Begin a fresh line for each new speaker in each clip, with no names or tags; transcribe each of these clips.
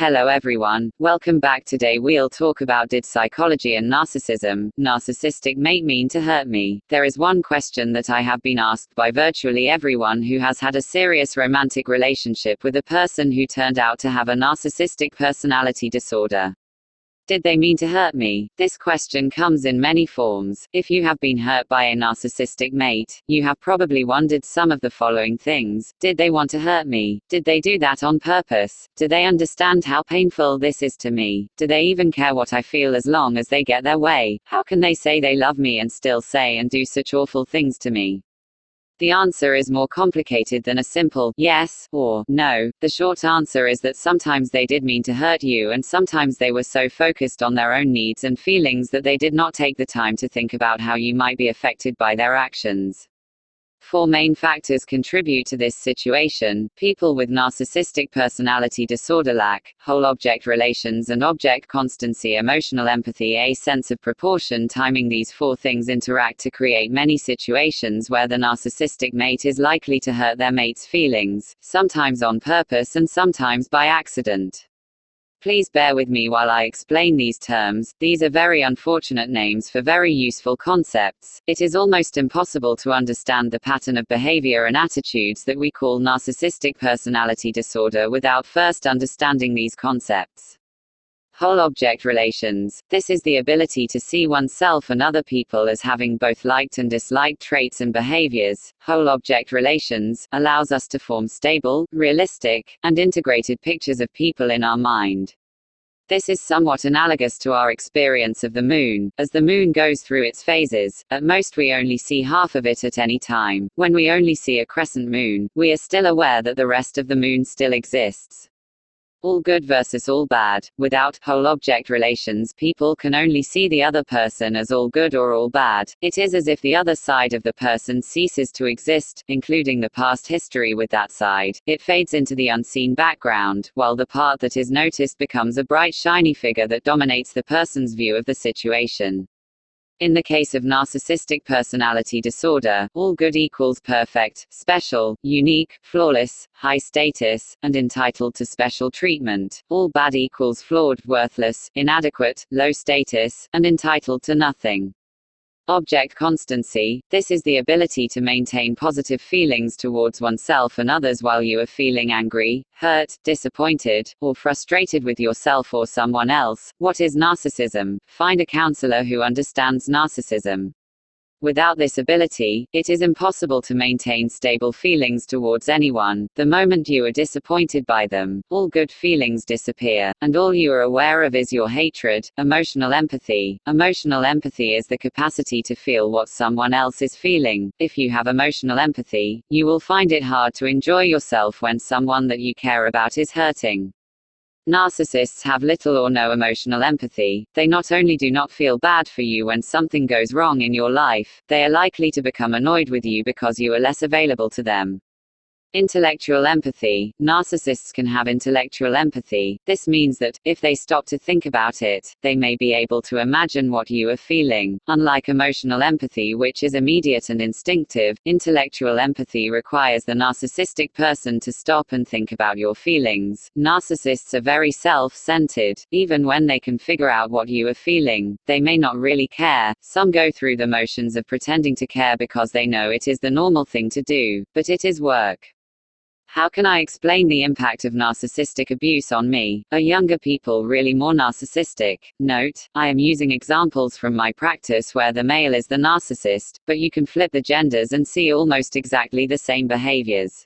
Hello everyone, welcome back. Today we'll talk about, did psychology and narcissistic mate mean to hurt me? There is one question that I have been asked by virtually everyone who has had a serious romantic relationship with a person who turned out to have a narcissistic personality disorder. Did they mean to hurt me? This question comes in many forms. If you have been hurt by a narcissistic mate, you have probably wondered some of the following things. Did they want to hurt me? Did they do that on purpose? Do they understand how painful this is to me? Do they even care what I feel as long as they get their way? How can they say they love me and still say and do such awful things to me? The answer is more complicated than a simple yes or no. The short answer is that sometimes they did mean to hurt you, and sometimes they were so focused on their own needs and feelings that they did not take the time to think about how you might be affected by their actions. Four main factors contribute to this situation: people with narcissistic personality disorder lack whole object relations and object constancy, emotional empathy, a sense of proportion, timing. These four things interact to create many situations where the narcissistic mate is likely to hurt their mate's feelings, sometimes on purpose and sometimes by accident. Please bear with me while I explain these terms. These are very unfortunate names for very useful concepts. It is almost impossible to understand the pattern of behavior and attitudes that we call narcissistic personality disorder without first understanding these concepts. Whole object relations. This is the ability to see oneself and other people as having both liked and disliked traits and behaviors. Whole object relations allows us to form stable, realistic, and integrated pictures of people in our mind. This is somewhat analogous to our experience of the moon. As the moon goes through its phases, at most we only see half of it at any time. When we only see a crescent moon, we are still aware that the rest of the moon still exists. All good versus all bad. Without whole object relations, people can only see the other person as all good or all bad. It is as if the other side of the person ceases to exist, including the past history with that side. It fades into the unseen background, while the part that is noticed becomes a bright shiny figure that dominates the person's view of the situation. In the case of narcissistic personality disorder, all good equals perfect, special, unique, flawless, high status, and entitled to special treatment. All bad equals flawed, worthless, inadequate, low status, and entitled to nothing. Object constancy. This is the ability to maintain positive feelings towards oneself and others while you are feeling angry, hurt, disappointed, or frustrated with yourself or someone else. What is narcissism? Find a counselor who understands narcissism. Without this ability, it is impossible to maintain stable feelings towards anyone. The moment you are disappointed by them, all good feelings disappear, and all you are aware of is your hatred. Emotional empathy. Emotional empathy is the capacity to feel what someone else is feeling. If you have emotional empathy, you will find it hard to enjoy yourself when someone that you care about is hurting. Narcissists have little or no emotional empathy. They not only do not feel bad for you when something goes wrong in your life, they are likely to become annoyed with you because you are less available to them. Intellectual empathy. Narcissists can have intellectual empathy. This means that, if they stop to think about it, they may be able to imagine what you are feeling. Unlike emotional empathy, which is immediate and instinctive, intellectual empathy requires the narcissistic person to stop and think about your feelings. Narcissists are very self-centered. Even when they can figure out what you are feeling, they may not really care. Some go through the motions of pretending to care because they know it is the normal thing to do, but it is work. How can I explain the impact of narcissistic abuse on me? Are younger people really more narcissistic? Note, I am using examples from my practice where the male is the narcissist, but you can flip the genders and see almost exactly the same behaviors.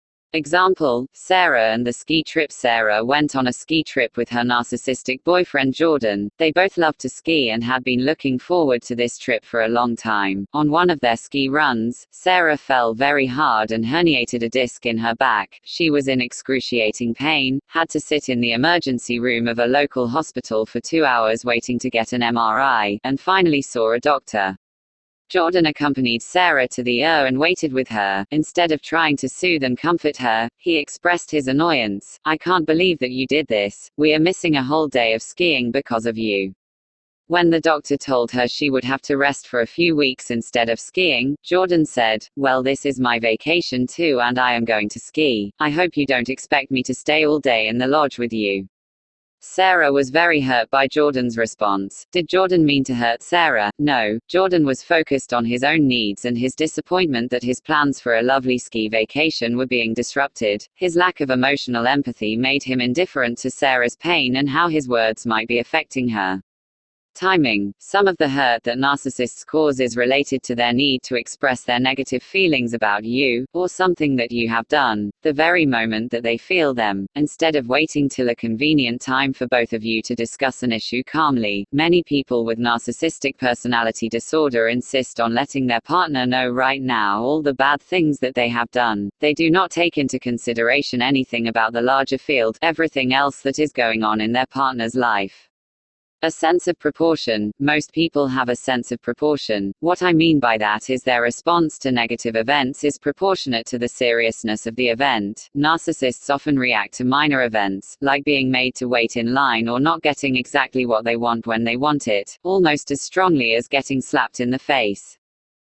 Example, Sarah and the ski trip. Sarah went on a ski trip with her narcissistic boyfriend Jordan. They both loved to ski and had been looking forward to this trip for a long time. On one of their ski runs, Sarah fell very hard and herniated a disc in her back. She was in excruciating pain, had to sit in the emergency room of a local hospital for 2 hours waiting to get an MRI, and finally saw a doctor. Jordan accompanied Sarah to the ER and waited with her. Instead of trying to soothe and comfort her, he expressed his annoyance. "I can't believe that you did this. We are missing a whole day of skiing because of you." When the doctor told her she would have to rest for a few weeks instead of skiing, Jordan said, "Well, this is my vacation too and I am going to ski. I hope you don't expect me to stay all day in the lodge with you." Sarah was very hurt by Jordan's response. Did Jordan mean to hurt Sarah? No, Jordan was focused on his own needs and his disappointment that his plans for a lovely ski vacation were being disrupted. His lack of emotional empathy made him indifferent to Sarah's pain and how his words might be affecting her. Timing. Some of the hurt that narcissists cause is related to their need to express their negative feelings about you, or something that you have done, the very moment that they feel them, instead of waiting till a convenient time for both of you to discuss an issue calmly. Many people with narcissistic personality disorder insist on letting their partner know right now all the bad things that they have done. They do not take into consideration anything about the larger field, everything else that is going on in their partner's life. A sense of proportion. Most people have a sense of proportion. What I mean by that is their response to negative events is proportionate to the seriousness of the event. Narcissists often react to minor events, like being made to wait in line or not getting exactly what they want when they want it, almost as strongly as getting slapped in the face.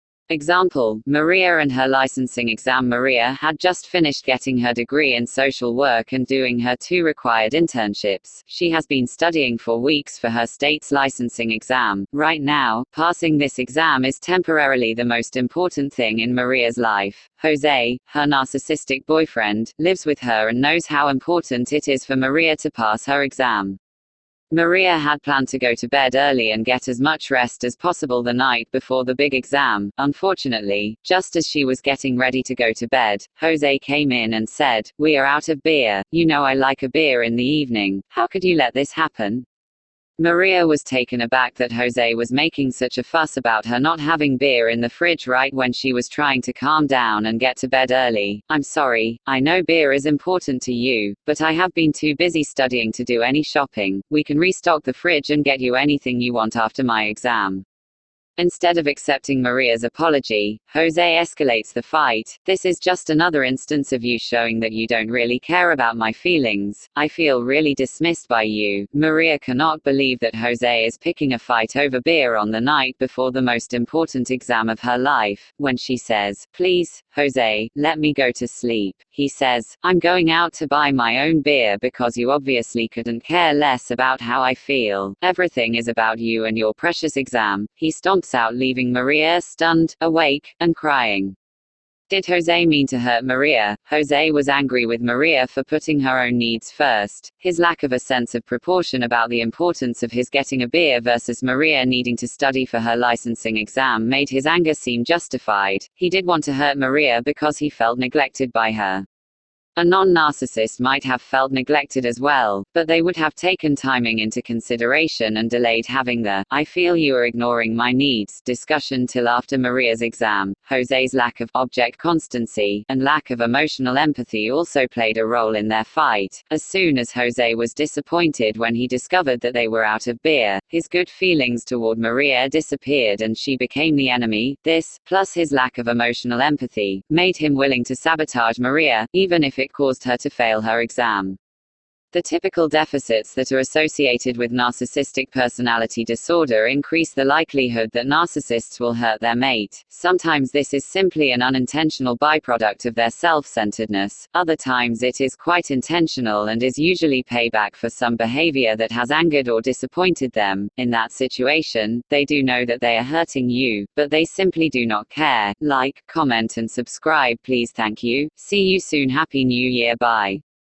Example, Maria and her licensing exam. Maria had just finished getting her degree in social work and doing her 2 required internships. She has been studying for weeks for her state's licensing exam. Right now, passing this exam is temporarily the most important thing in Maria's life. Jose, her narcissistic boyfriend, lives with her and knows how important it is for Maria to pass her exam. Maria had planned to go to bed early and get as much rest as possible the night before the big exam. Unfortunately, just as she was getting ready to go to bed, Jose came in and said, "We are out of beer. You know I like a beer in the evening. How could you let this happen?" Maria was taken aback that Jose was making such a fuss about her not having beer in the fridge right when she was trying to calm down and get to bed early. "I'm sorry, I know beer is important to you, but I have been too busy studying to do any shopping. We can restock the fridge and get you anything you want after my exam." Instead of accepting Maria's apology, Jose escalates the fight. "This is just another instance of you showing that you don't really care about my feelings. I feel really dismissed by you." Maria cannot believe that Jose is picking a fight over beer on the night before the most important exam of her life. When she says, "Please, Jose, let me go to sleep," he says, "I'm going out to buy my own beer because you obviously couldn't care less about how I feel. Everything is about you and your precious exam." He stomps out, leaving Maria stunned, awake, and crying. Did Jose mean to hurt Maria? Jose was angry with Maria for putting her own needs first. His lack of a sense of proportion about the importance of his getting a beer versus Maria needing to study for her licensing exam made his anger seem justified. He did want to hurt Maria because he felt neglected by her. A non-narcissist might have felt neglected as well, but they would have taken timing into consideration and delayed having the "I feel you are ignoring my needs" discussion till after Maria's exam. Jose's lack of object constancy and lack of emotional empathy also played a role in their fight. As soon as Jose was disappointed when he discovered that they were out of beer, his good feelings toward Maria disappeared and she became the enemy. This, plus his lack of emotional empathy, made him willing to sabotage Maria, even if it caused her to fail her exam. The typical deficits that are associated with narcissistic personality disorder increase the likelihood that narcissists will hurt their mate. Sometimes this is simply an unintentional byproduct of their self-centeredness. Other times it is quite intentional and is usually payback for some behavior that has angered or disappointed them. In that situation, they do know that they are hurting you, but they simply do not care. Like, comment and subscribe please. Thank you. See you soon. Happy New Year. Bye.